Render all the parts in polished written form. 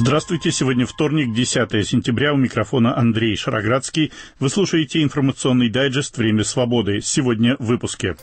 Здравствуйте, сегодня вторник, 10 сентября, у микрофона Андрей Шароградский. Вы слушаете информационный дайджест «Время свободы». Сегодня в выпуске.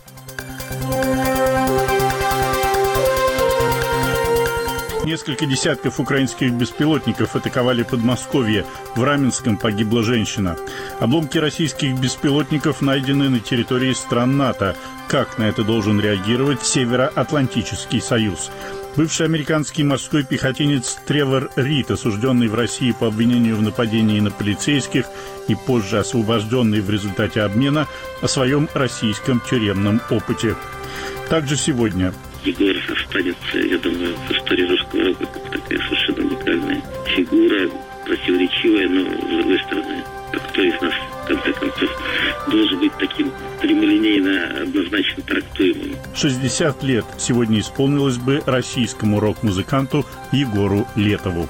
Несколько десятков украинских беспилотников атаковали Подмосковье. В Раменском погибла женщина. Обломки российских беспилотников найдены на территории стран НАТО. Как на это должен реагировать Североатлантический союз? Бывший американский морской пехотинец Тревор Рид, осужденный в России по обвинению в нападении на полицейских и позже освобожденный в результате обмена, о своем российском тюремном опыте. Также сегодня. Егор останется, я думаю, в истории русского рока как такая совершенно уникальная фигура, противоречивая, но с другой стороны, кто из нас, в конце концов, должен быть таким прямолинейно однозначно трактуемым. 60 лет сегодня исполнилось бы российскому рок-музыканту Егору Летову.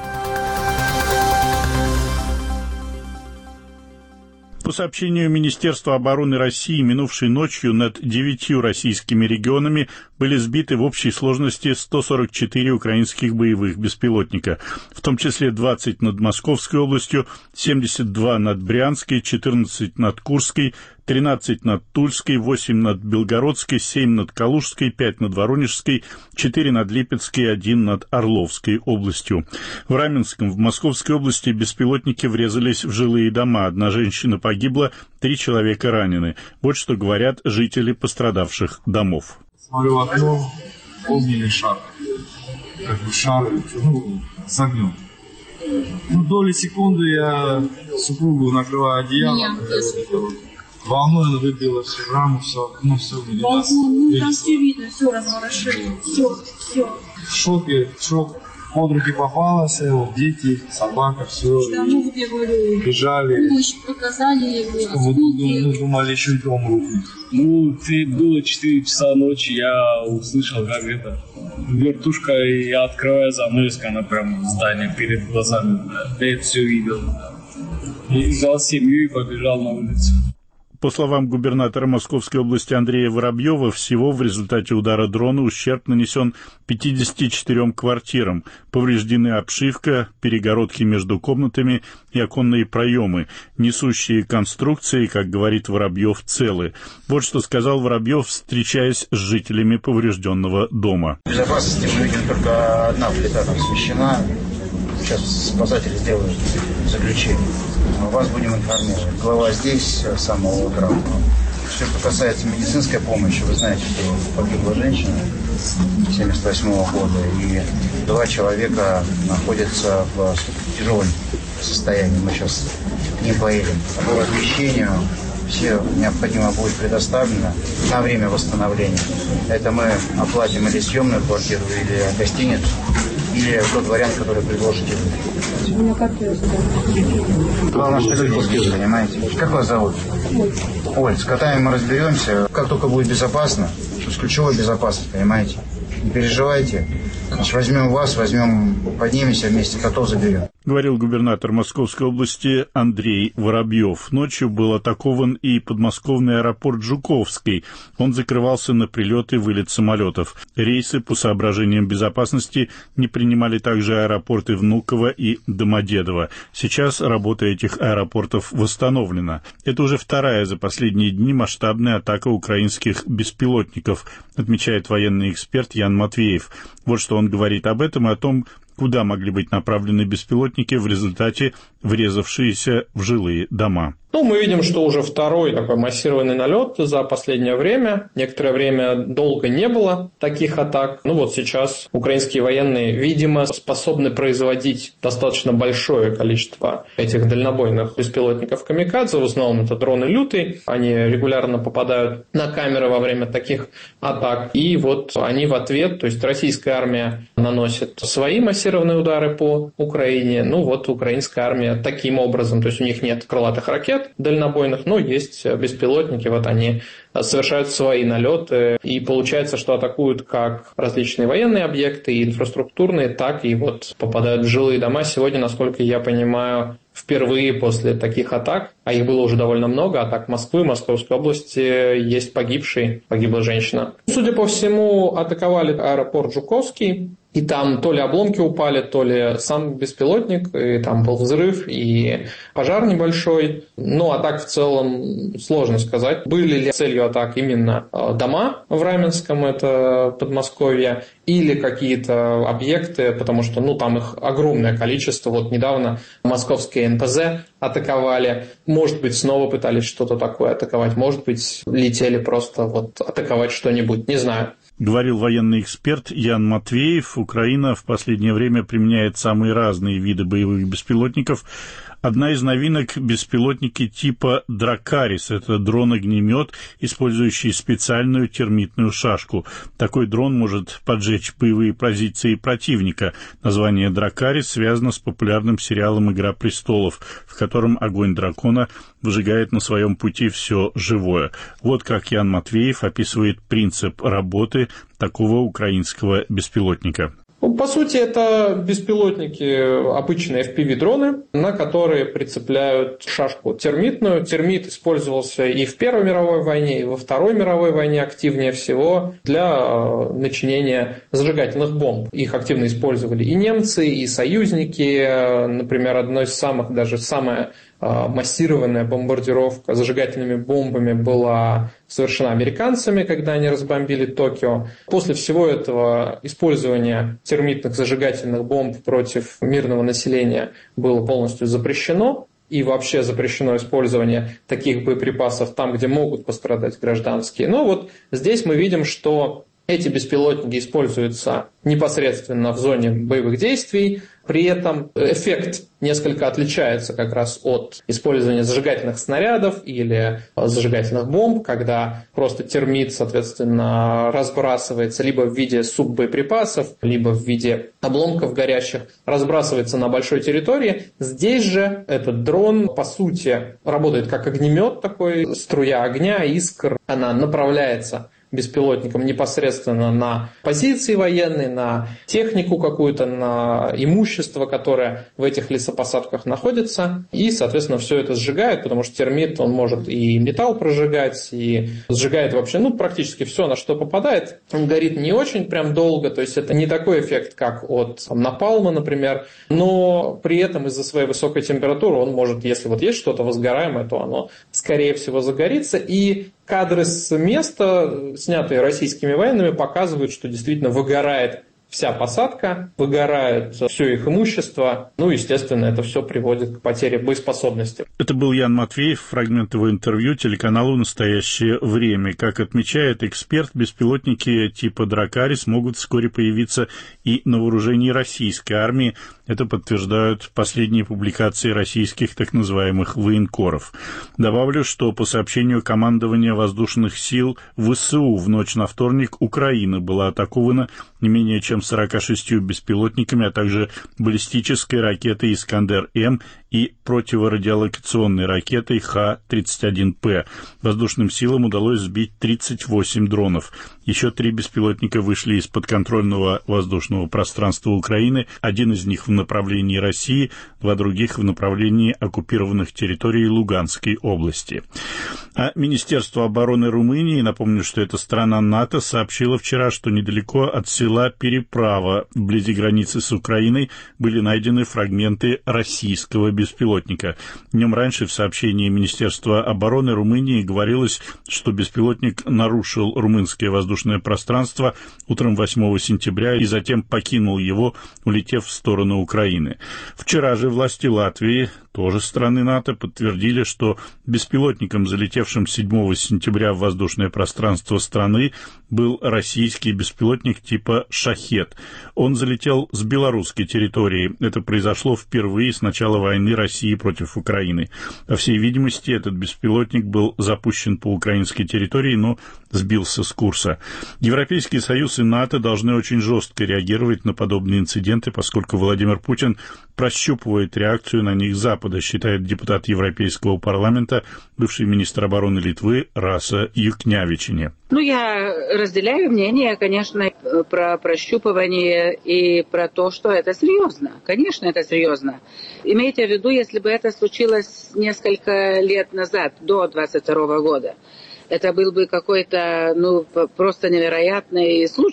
По сообщению Министерства обороны России, минувшей ночью над 9 российскими регионами были сбиты в общей сложности 144 украинских боевых беспилотника, в том числе 20 над Московской областью, 72 над Брянской, 14 над Курской, 13 над Тульской, 8 над Белгородской, 7 над Калужской, 5 над Воронежской, 4 над Липецкой, 1 над Орловской областью. В Раменском, в Московской области беспилотники врезались в жилые дома. Одна женщина погибла, 3 человека ранены. Вот что говорят жители пострадавших домов. Смотрю в окно, огненный шар. Как бы шар, с огнем. Доли секунды я супругу накрываю одеялом. Волной выбило все, раму, все окно, все видно. Там все видно, все разворошили, все. В шоке, шок. Под руки попалось, дети, собака, все. Бежали. Помощь показали. Мы думали, еще и дом рухнет. Было 4 часа ночи, я услышал, как вертушка, и я открываю занавеску, она прям в здании перед глазами. Я это все видел. И взял семью и побежал на улицу. По словам губернатора Московской области Андрея Воробьева, всего в результате удара дрона ущерб нанесен 54 квартирам. Повреждены обшивка, перегородки между комнатами и оконные проемы. Несущие конструкции, как говорит Воробьев, целы. Вот что сказал Воробьев, встречаясь с жителями поврежденного дома. В безопасности мы видим только одна плита там смещена. Сейчас спасатели сделают заключение. Вас будем информировать. Глава здесь с самого утра. Все, что касается медицинской помощи, вы знаете, что погибла женщина 1978 года, и 2 человека находятся в тяжелом состоянии. Мы сейчас к ним поедем. По размещению все необходимо будет предоставлено на время восстановления. Это мы оплатим или съемную квартиру, или гостиницу, или тот вариант, который предложите вы. Главное, что люди, понимаете? Как вас зовут? Оль, с котами мы разберемся. Как только будет безопасно, что с ключевой безопасностью, понимаете? Не переживайте. Значит, возьмем вас, поднимемся вместе, котов заберем. Говорил губернатор Московской области Андрей Воробьев. Ночью был атакован и подмосковный аэропорт Жуковский. Он закрывался на прилет и вылет самолетов. Рейсы по соображениям безопасности не принимали также аэропорты Внуково и Домодедово. Сейчас работа этих аэропортов восстановлена. Это уже вторая за последние дни масштабная атака украинских беспилотников, отмечает военный эксперт Ян Матвеев. Вот что он говорит об этом и о том, куда могли быть направлены беспилотники в результате врезавшиеся в жилые дома. Мы видим, что уже второй такой массированный налет за последнее время. Некоторое время долго не было таких атак. Сейчас украинские военные, видимо, способны производить достаточно большое количество этих дальнобойных беспилотников камикадзе. В основном это дроны «Лютый». Они регулярно попадают на камеры во время таких атак. И они в ответ, то есть российская армия наносит свои массированные удары по Украине. Украинская армия таким образом, то есть у них нет крылатых ракет дальнобойных, но есть беспилотники, они совершают свои налеты, и получается, что атакуют как различные военные объекты и инфраструктурные, так и попадают в жилые дома. Сегодня, насколько я понимаю, впервые после таких атак, а их было уже довольно много, атак Москвы, Московской области, есть погибла женщина. Судя по всему, атаковали аэропорт Жуковский. И там то ли обломки упали, то ли сам беспилотник, и там был взрыв, и пожар небольшой. Ну, а так в целом сложно сказать, были ли целью атак именно дома в Раменском, это Подмосковье, или какие-то объекты, потому что там их огромное количество. Вот недавно московские НПЗ атаковали. Может быть, снова пытались что-то такое атаковать. Может быть, летели просто атаковать что-нибудь. Не знаю. Говорил военный эксперт Ян Матвеев. Украина в последнее время применяет самые разные виды боевых беспилотников. Одна из новинок – беспилотники типа «Дракарис». Это дрон-огнемет, использующий специальную термитную шашку. Такой дрон может поджечь боевые позиции противника. Название «Дракарис» связано с популярным сериалом «Игра престолов», в котором огонь дракона выжигает на своем пути все живое. Вот как Ян Матвеев описывает принцип работы такого украинского беспилотника. По сути, это беспилотники, обычные FPV-дроны, на которые прицепляют шашку термитную. Термит использовался и в Первой мировой войне, и во Второй мировой войне активнее всего для начинения зажигательных бомб. Их активно использовали и немцы, и союзники. Например, одной из самых, даже самая массированная бомбардировка зажигательными бомбами была совершена американцами, когда они разбомбили Токио. После всего этого использование термитных зажигательных бомб против мирного населения было полностью запрещено. И вообще запрещено использование таких боеприпасов там, где могут пострадать гражданские. Но вот здесь мы видим, что эти беспилотники используются непосредственно в зоне боевых действий. При этом эффект несколько отличается как раз от использования зажигательных снарядов или зажигательных бомб, когда просто термит, соответственно, разбрасывается либо в виде суббоеприпасов, либо в виде обломков горящих, разбрасывается на большой территории. Здесь же этот дрон, по сути, работает как огнемет такой, струя огня, искр, она направляется беспилотником непосредственно на позиции военные, на технику какую-то, на имущество, которое в этих лесопосадках находится. И, соответственно, все это сжигает, потому что термит, он может и металл прожигать, и сжигает вообще, практически все, на что попадает. Он горит не очень прям долго, то есть это не такой эффект, как от напалма, например, но при этом из-за своей высокой температуры он может, если вот есть что-то возгораемое, то оно, скорее всего, загорится. И кадры с места, снятые российскими военными, показывают, что действительно выгорает вся посадка, выгорает все их имущество. Естественно, это все приводит к потере боеспособности. Это был Ян Матвеев, фрагмент его интервью телеканалу «Настоящее время». Как отмечает эксперт, беспилотники типа «Дракарис» могут вскоре появиться и на вооружении российской армии. Это подтверждают последние публикации российских так называемых военкоров. Добавлю, что по сообщению командования воздушных сил ВСУ в ночь на вторник Украина была атакована не менее чем 46 беспилотниками, а также баллистической ракетой «Искандер-М» и противорадиолокационной ракетой Х-31П. Воздушным силам удалось сбить 38 дронов. Еще 3 беспилотника вышли из подконтрольного воздушного пространства Украины, один из них в направлении России, 2 других в направлении оккупированных территорий Луганской области. А Министерство обороны Румынии, напомню, что это страна НАТО, сообщило вчера, что недалеко от села Переправа, вблизи границы с Украиной, были найдены фрагменты российского беспилотника. Днем раньше в сообщении Министерства обороны Румынии говорилось, что беспилотник нарушил румынское воздушное пространство утром 8 сентября и затем покинул его, улетев в сторону Украины. Вчера же власти Латвии, тоже страны НАТО, подтвердили, что беспилотником, залетевшим 7 сентября в воздушное пространство страны, был российский беспилотник типа «Шахед». Он залетел с белорусской территории. Это произошло впервые с начала войны России против Украины. По всей видимости, этот беспилотник был запущен по украинской территории, но сбился с курса. Европейский Союз и НАТО должны очень жестко реагировать на подобные инциденты, поскольку Владимир Путин прощупывает реакцию на них Запада, считает депутат Европейского парламента, бывший министр обороны Литвы Раса Юкнявичине. Я разделяю мнение, конечно, про прощупывание и про то, что это серьезно. Конечно, это серьезно. Имейте в виду, если бы это случилось несколько лет назад, до 22 года, это был бы какой-то, просто невероятный случай.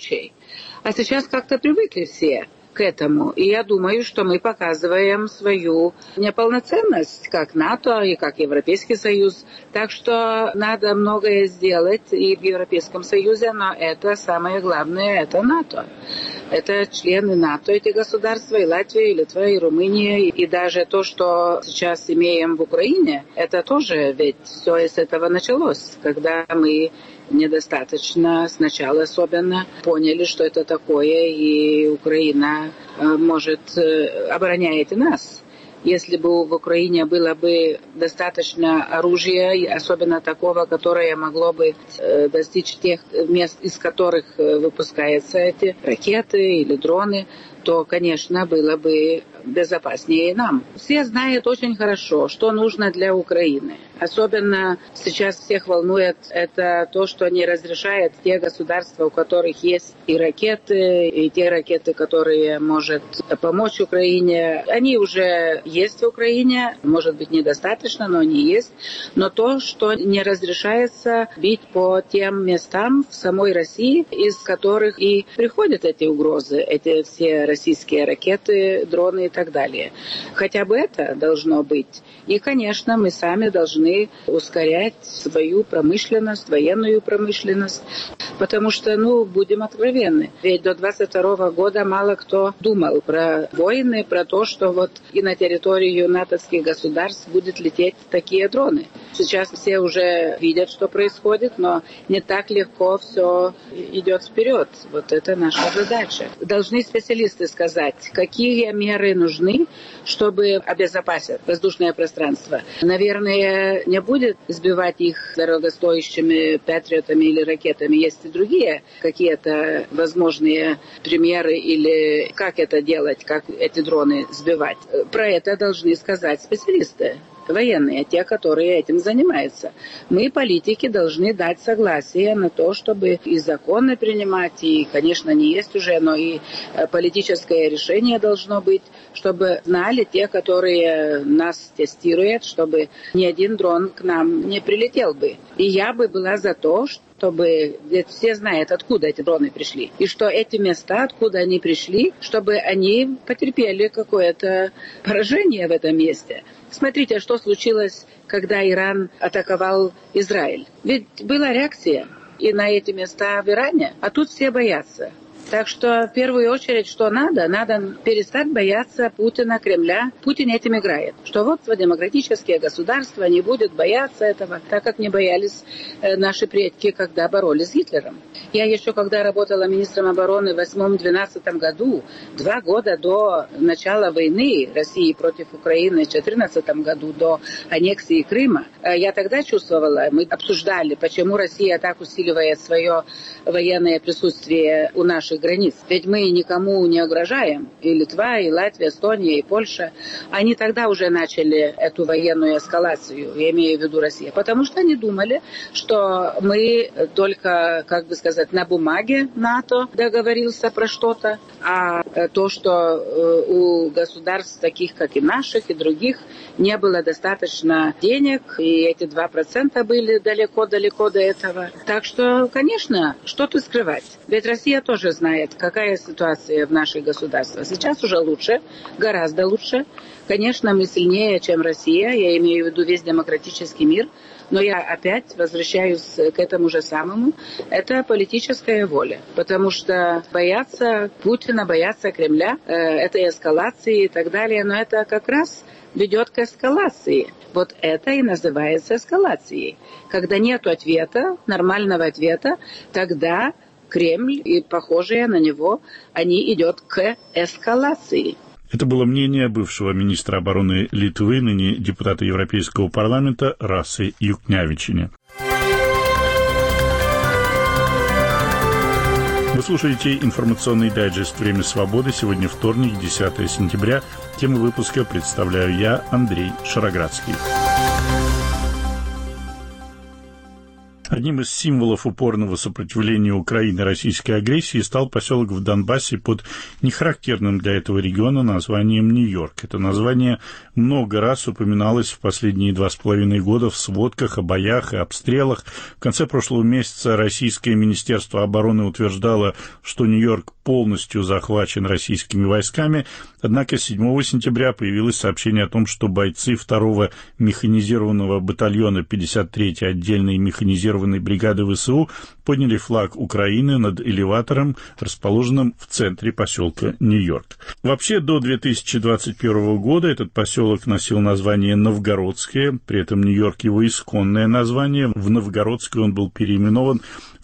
А сейчас как-то привыкли все к этому. И я думаю, что мы показываем свою неполноценность, как НАТО и как Европейский Союз. Так что надо многое сделать и в Европейском Союзе, но это самое главное, это НАТО. Это члены НАТО, эти государства, и Латвия, и Литва, и Румыния. И даже то, что сейчас имеем в Украине, это тоже ведь все из этого началось, когда мы недостаточно сначала особенно поняли, что это такое, и Украина, может, обороняет и нас. Если бы в Украине было бы достаточно оружия, особенно такого, которое могло бы достичь тех мест, из которых выпускаются эти ракеты или дроны, то, конечно, было бы безопаснее нам. Все знают очень хорошо, что нужно для Украины. Особенно сейчас всех волнует это то, что не разрешает те государства, у которых есть и ракеты, и те ракеты, которые может помочь Украине. Они уже есть в Украине, может быть, недостаточно, но они есть. Но то, что не разрешается бить по тем местам в самой России, из которых и приходят эти угрозы, эти все российские ракеты, дроны и так далее. Хотя бы это должно быть. И, конечно, мы сами должны ускорять свою промышленность, военную промышленность, потому что, будем откровенны, ведь до 22 года мало кто думал про войны, про то, что вот и на территорию натовских государств будет лететь такие дроны. Сейчас все уже видят, что происходит, но не так легко все идет вперед. Вот это наша задача. Должны специалисты сказать, какие меры нужны, чтобы обезопасить воздушное пространство. Наверное, не будет сбивать их дорогостоящими патриотами или ракетами. Есть и другие какие-то возможные примеры или как это делать, как эти дроны сбивать. Про это должны сказать специалисты. Военные, те, которые этим занимаются. Мы, политики, должны дать согласие на то, чтобы и законы принимать, и, конечно, не есть уже, но и политическое решение должно быть, чтобы знали те, которые нас тестируют, чтобы ни один дрон к нам не прилетел бы. И я бы была за то, чтобы ведь все знают, откуда эти дроны пришли. И что эти места, откуда они пришли, чтобы они потерпели какое-то поражение в этом месте. Смотрите, что случилось, когда Иран атаковал Израиль. Ведь была реакция и на эти места в Иране, а тут все боятся. Так что в первую очередь, что надо перестать бояться Путина, Кремля. Путин этим играет. Что вот демократические государства не будут бояться этого, так как не боялись наши предки, когда боролись с Гитлером. Я еще, когда работала министром обороны в 2008-2012 году, 2 года до начала войны России против Украины, в 2014 году до аннексии Крыма, я тогда чувствовала, мы обсуждали, почему Россия так усиливает свое военное присутствие у наших границ. Ведь мы никому не угрожаем. И Литва, и Латвия, Эстония, и Польша. Они тогда уже начали эту военную эскалацию, я имею в виду Россия. Потому что они думали, что мы только, как бы сказать, на бумаге НАТО договорился про что-то, а то, что у государств таких, как и наших, и других, не было достаточно денег, и эти 2% были далеко-далеко до этого. Так что, конечно, что тут скрывать? Ведь Россия тоже знает, какая ситуация в наших государствах. Сейчас уже лучше, гораздо лучше. Конечно, мы сильнее, чем Россия, я имею в виду весь демократический мир, но я опять возвращаюсь к этому же самому. Это политическая воля, потому что боятся Путина, боятся Кремля, этой эскалации и так далее, но это как раз ведет к эскалации. Вот это и называется эскалацией. Когда нет ответа, нормального ответа, тогда Кремль и похожие на него, они идут к эскалации. Это было мнение бывшего министра обороны Литвы, ныне депутата Европейского парламента Расы Юкнявичине. Вы слушаете информационный дайджест «Время свободы». Сегодня вторник, 10 сентября. Тему выпуска представляю я, Андрей Шароградский. Одним из символов упорного сопротивления Украины российской агрессии стал поселок в Донбассе под нехарактерным для этого региона названием Нью-Йорк. Это название много раз упоминалось в последние 2,5 года в сводках о боях и обстрелах. В конце прошлого месяца российское Министерство обороны утверждало, что Нью-Йорк полностью захвачен российскими войсками, однако 7 сентября появилось сообщение о том, что бойцы 2-го механизированного батальона 53-й отдельной механизированной бригады ВСУ подняли флаг Украины над элеватором, расположенным в центре поселка Нью-Йорк. Вообще, до 2021 года этот поселок носил название Новгородское, при этом Нью-Йорк его исконное название. В Новгородское он был переименован в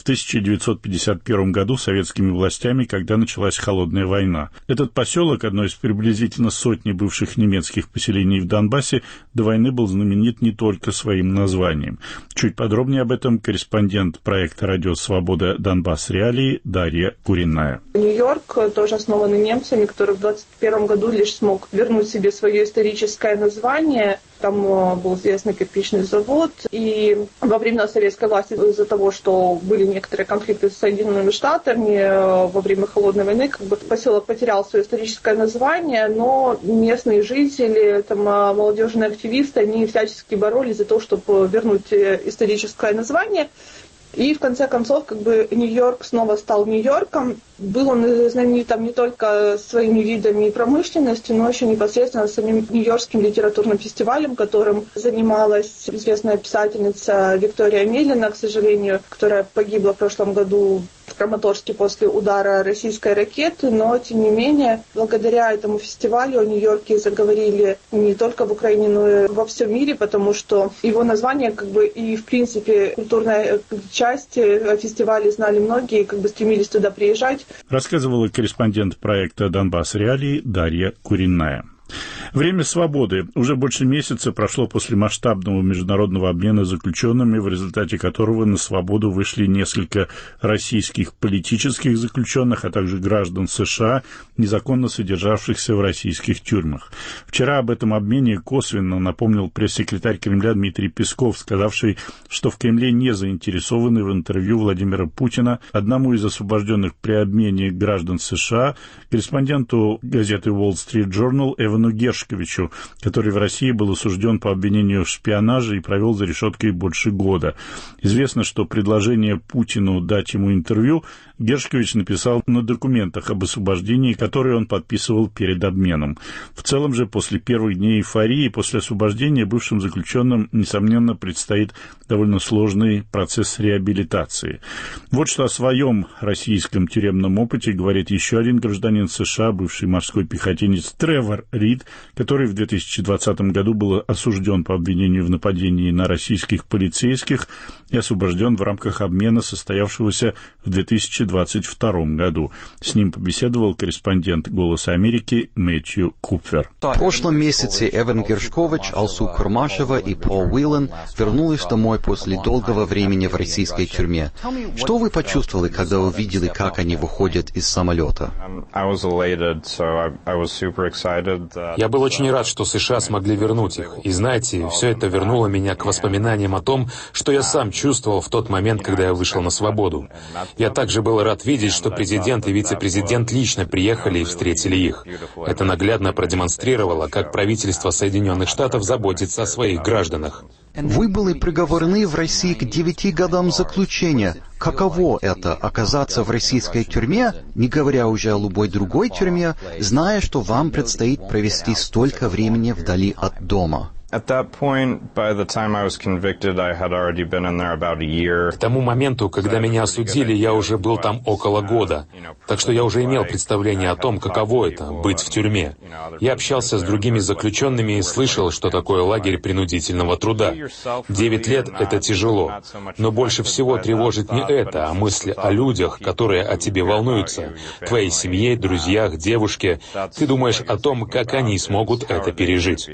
1951 году советскими властями, когда началась Холодная война. Этот поселок, одно из приблизительно сотни бывших немецких поселений в Донбассе, до войны был знаменит не только своим названием. Чуть подробнее об этом корреспондент проекта «Радио Свобода. Донбасс. Реалии» Дарья Куриная. Нью-Йорк тоже основанный немцами, который в 1921 году лишь смог вернуть себе свое историческое название. Там был известный кирпичный завод, и во времена советской власти из-за того, что были некоторые конфликты с Соединенными Штатами во время Холодной войны, поселок потерял свое историческое название, но местные жители, молодежные активисты, они всячески боролись за то, чтобы вернуть историческое название. И в конце концов, Нью-Йорк снова стал Нью-Йорком. Был он знаменит там не только своими видами и промышленностью, но еще непосредственно самим Нью-Йоркским литературным фестивалем, которым занималась известная писательница Виктория Мелина, к сожалению, которая погибла в прошлом году в Краматорске после удара российской ракеты, но, тем не менее, благодаря этому фестивалю о Нью-Йорке заговорили не только в Украине, но и во всем мире, потому что его название, и, в принципе, культурная часть фестиваля знали многие, стремились туда приезжать. Рассказывала корреспондент проекта «Донбасс. Реалии» Дарья Куриная. Время свободы. Уже больше месяца прошло после масштабного международного обмена заключенными, в результате которого на свободу вышли несколько российских политических заключенных, а также граждан США, незаконно содержавшихся в российских тюрьмах. Вчера об этом обмене косвенно напомнил пресс-секретарь Кремля Дмитрий Песков, сказавший, что в Кремле не заинтересованы в интервью Владимира Путина одному из освобожденных при обмене граждан США, корреспонденту газеты Wall Street Journal Эвану Гершковичу, который в России был осужден по обвинению в шпионаже и провел за решеткой больше года. Известно, что предложение Путину дать ему интервью Гершкович написал на документах об освобождении, которые он подписывал перед обменом. В целом же, после первых дней эйфории, после освобождения бывшим заключенным, несомненно, предстоит довольно сложный процесс реабилитации. Вот что о своем российском тюремном опыте говорит еще один гражданин США, бывший морской пехотинец Тревор Рид, который в 2020 году был осужден по обвинению в нападении на российских полицейских и освобожден в рамках обмена, состоявшегося в 2022 году. С ним побеседовал корреспондент «Голоса Америки» Мэтью Купфер. В прошлом месяце Эван Гершкович, Алсу Курмашева и Пол Уиллен вернулись домой после долгого времени в российской тюрьме. Что вы почувствовали, когда увидели, как они выходят из самолета? Я был очень рад, что США смогли вернуть их. И знаете, все это вернуло меня к воспоминаниям о том, что я сам чувствовал в тот момент, когда я вышел на свободу. Я также был рад видеть, что президент и вице-президент лично приехали и встретили их. Это наглядно продемонстрировало, как правительство Соединенных Штатов заботится о своих гражданах. Вы были приговорены в России к 9 годам заключения. Каково это — оказаться в российской тюрьме, не говоря уже о любой другой тюрьме, зная, что вам предстоит провести столько времени вдали от дома? К тому моменту, когда меня осудили, я уже был там около года. Так что я уже имел представление о том, каково это — быть в тюрьме. Я общался с другими заключенными и слышал, что такое лагерь принудительного труда. 9 лет — это тяжело. Но больше всего тревожит не это, а мысли о людях, которые о тебе волнуются, твоей семье, друзьях, девушке. Ты думаешь о том, как они смогут это пережить.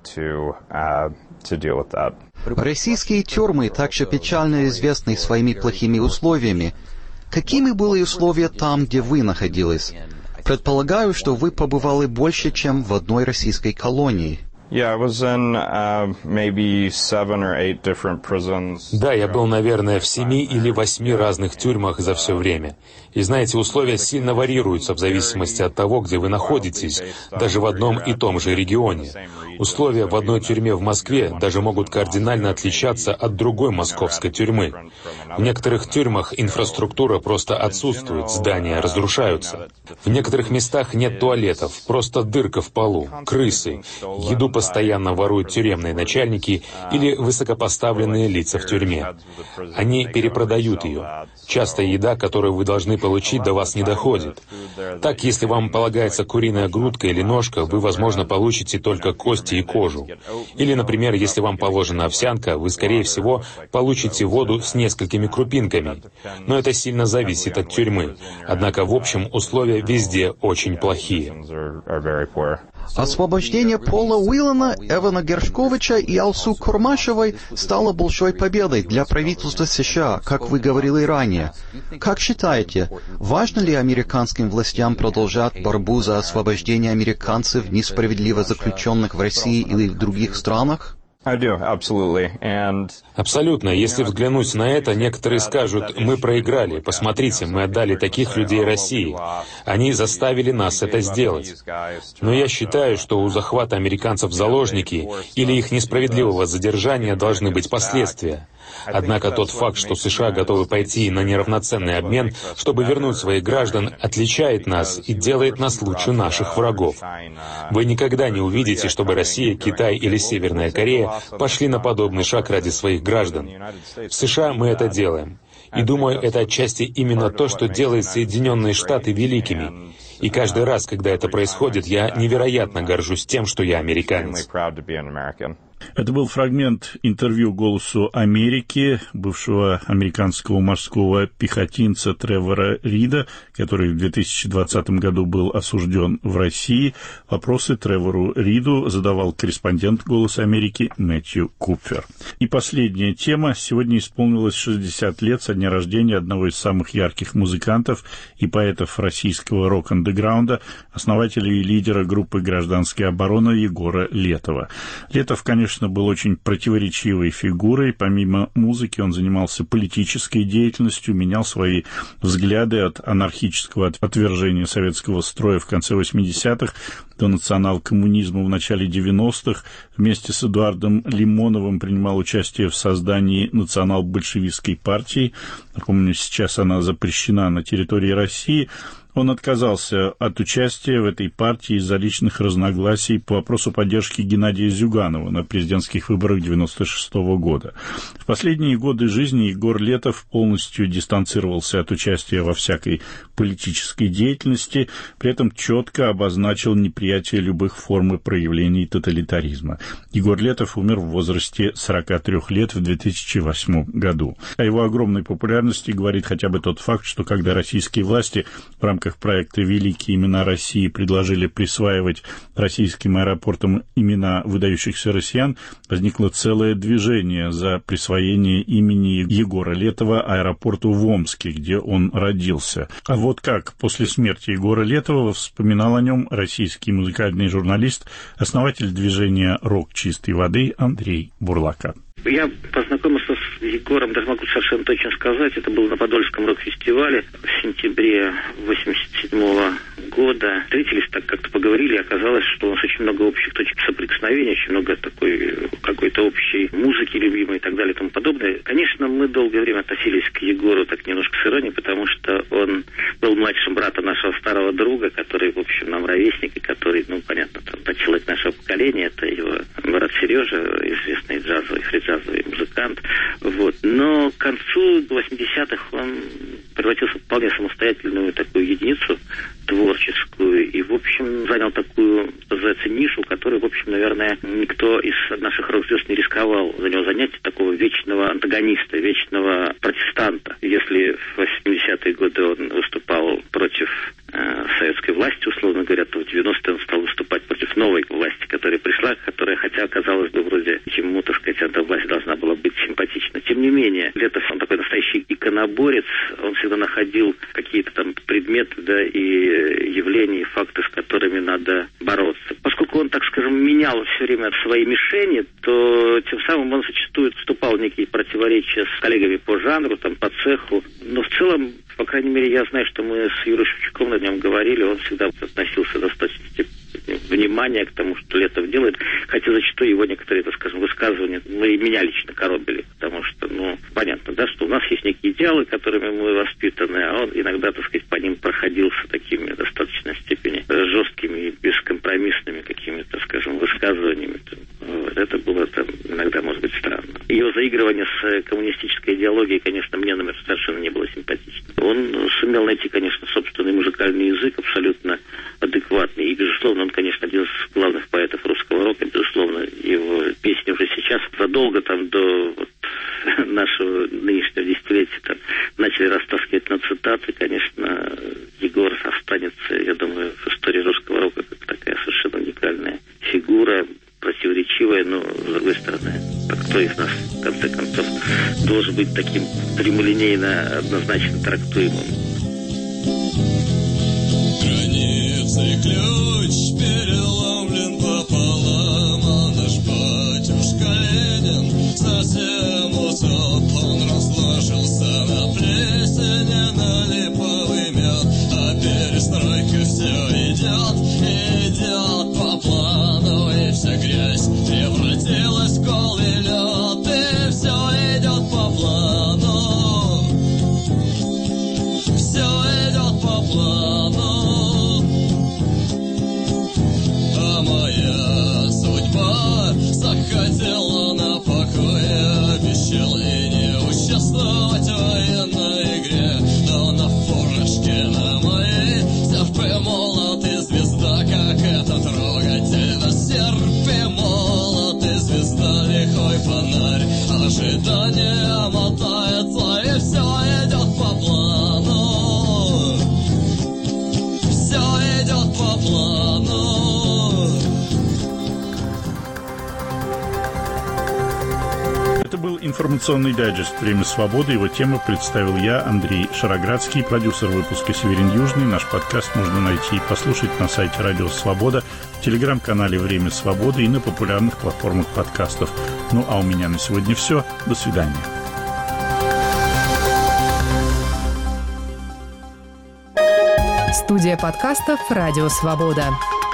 Российские тюрьмы также печально известны своими плохими условиями. Какими были условия там, где вы находились? Предполагаю, что вы побывали больше, чем в одной российской колонии. Да, я был, наверное, в 7 или 8 разных тюрьмах за все время. И знаете, условия сильно варьируются в зависимости от того, где вы находитесь, даже в одном и том же регионе. Условия в одной тюрьме в Москве даже могут кардинально отличаться от другой московской тюрьмы. В некоторых тюрьмах инфраструктура просто отсутствует, здания разрушаются. В некоторых местах нет туалетов, просто дырка в полу, крысы. Еду постоянно воруют тюремные начальники или высокопоставленные лица в тюрьме. Они перепродают ее. Часто еда, которую вы должны получить, до вас не доходит. Так, если вам полагается куриная грудка или ножка, вы, возможно, получите только кости и кожу. Или, например, если вам положена овсянка, вы, скорее всего, получите воду с несколькими крупинками. Но это сильно зависит от тюрьмы. Однако, в общем, условия везде очень плохие. Освобождение Пола Уиллана, Эвана Гершковича и Алсу Курмашевой стало большой победой для правительства США, как вы говорили ранее. Как считаете, важно ли американским властям продолжать борьбу за освобождение американцев, несправедливо заключенных в России или в других странах? Абсолютно. Если взглянуть на это, некоторые скажут: мы проиграли, посмотрите, мы отдали таких людей России. Они заставили нас это сделать. Но я считаю, что у захвата американцев в заложники или их несправедливого задержания должны быть последствия. Однако тот факт, что США готовы пойти на неравноценный обмен, чтобы вернуть своих граждан, отличает нас и делает нас лучше наших врагов. Вы никогда не увидите, чтобы Россия, Китай или Северная Корея пошли на подобный шаг ради своих граждан. В США мы это делаем. И думаю, это отчасти именно то, что делает Соединенные Штаты великими. И каждый раз, когда это происходит, я невероятно горжусь тем, что я американец. Это был фрагмент интервью «Голосу Америки» бывшего американского морского пехотинца Тревора Рида, который в 2020 году был осужден в России. Вопросы Тревору Риду задавал корреспондент «Голоса Америки» Мэтью Купфер. И последняя тема. Сегодня исполнилось 60 лет со дня рождения одного из самых ярких музыкантов и поэтов российского рок-андеграунда, основателя и лидера группы «Гражданская оборона» Егора Летова. Летов, конечно, был очень противоречивой фигурой. Помимо музыки он занимался политической деятельностью, менял свои взгляды от анархического отвержения советского строя в конце 80-х до национал-коммунизма в начале 90-х. Вместе с Эдуардом Лимоновым принимал участие в создании национал-большевистской партии. Напомню, сейчас она запрещена на территории России. Он отказался от участия в этой партии из-за личных разногласий по вопросу поддержки Геннадия Зюганова на президентских выборах 1996 года. В последние годы жизни Егор Летов полностью дистанцировался от участия во всякой политической деятельности, при этом четко обозначил неприятие любых форм и проявлений тоталитаризма. Егор Летов умер в возрасте 43 лет в 2008 году. О его огромной популярности говорит хотя бы тот факт, что когда российские власти в рамках проекта «Великие имена России» предложили присваивать российским аэропортам имена выдающихся россиян, возникло целое движение за присвоение имени Егора Летова аэропорту в Омске, где он родился. А вот как после смерти Егора Летова вспоминал о нем российский музыкальный журналист, основатель движения «Рок чистой воды» Андрей Бурлака. Я познакомился с Егором, даже могу совершенно точно сказать, это было на Подольском рок-фестивале в сентябре 87-го года. Встретились, так как-то поговорили, оказалось, что у нас очень много общих точек соприкосновения, очень много такой какой-то общей музыки любимой и так далее и тому подобное. Конечно, мы долгое время относились к Егору так немножко с иронией, потому что он был младшим братом нашего старого друга, который, в общем, нам ровесник, и который, ну, понятно, там, человек нашего поколения, это его брат Сережа, известный джазовый, фри-джазовый музыкант. Вот. Но к концу 80-х он превратился в вполне самостоятельную такую единицу творческую и, в общем, занял такую, что называется, нишу, которую, в общем, наверное, никто из наших рок-звезд не рисковал за него занять, такого вечного антагониста, вечного протестанта. Если в 80-е годы он выступал против советской власти, условно говоря, то в 90-е он стал выступать против новой власти, которая пришла, которая, хотя, казалось бы, вроде ему, так сказать, эта власть должна была быть симпатична. Тем не менее, Летов, он такой настоящий иконоборец, он всегда находил какие-то там предметы, да, и явления, и факты, с которыми надо бороться. Поскольку он, так скажем, менял все время свои мишени, то тем самым он зачастую вступал в некие противоречия с коллегами по жанру, там, по цеху. Но в целом, по крайней мере, я знаю, что мы с Юрой Шевчуком на нем говорили, он всегда относился достаточно внимание к тому, что Летов делает, хотя зачастую его некоторые, так скажем, высказывания, и меня лично коробили, потому что, понятно, да, что у нас есть некие идеалы, которыми мы воспитаны, а он иногда, так сказать, по ним проходился такими достаточной степени жесткими и бескомпромиссными какими-то, скажем, высказываниями. Вот. Это было там иногда, может быть, странно. Его заигрывание с коммунистической идеологией, конечно, мне, например, совершенно не было симпатично. Он сумел найти, конечно, собственный музыкальный язык, абсолютно адекватный. И, безусловно, он, конечно, один из главных поэтов русского рока. Безусловно, его песни уже сейчас, задолго там до нашего нынешнего десятилетия, там, начали растаскивать на цитаты. Конечно, Егор останется, я думаю, в истории русского рока как такая совершенно уникальная фигура, противоречивая, но, с другой стороны, кто из нас, в конце концов, должен быть таким прямолинейно, однозначно трактуемым. Границы ключ переломлен пополам, а наш батюшка Ленин совсем усоп. Он разложился на плесени, на липовый мед, а перестройка все идет по плану, и вся грязь превратилась в голый лед, и все идет по плану, все идет по плану. А моя судьба захотела на покое, обещала и не участвовать в военной игре, но на фуражке на моей серп и молот и звезда, как это трогательно. Серп и молот и звезда, лихой фонарь, ожидание мотается, и все идет по плану, все идет по плану. Это был информационный дайджест «Время свободы». Его тему представил я, Андрей Шароградский, продюсер выпуска «Северин Южный». Наш подкаст можно найти и послушать на сайте «Радио Свобода», в телеграм-канале «Время свободы» и на популярных платформах подкастов. Ну а у меня на сегодня все. До свидания. Студия подкастов «Радио Свобода».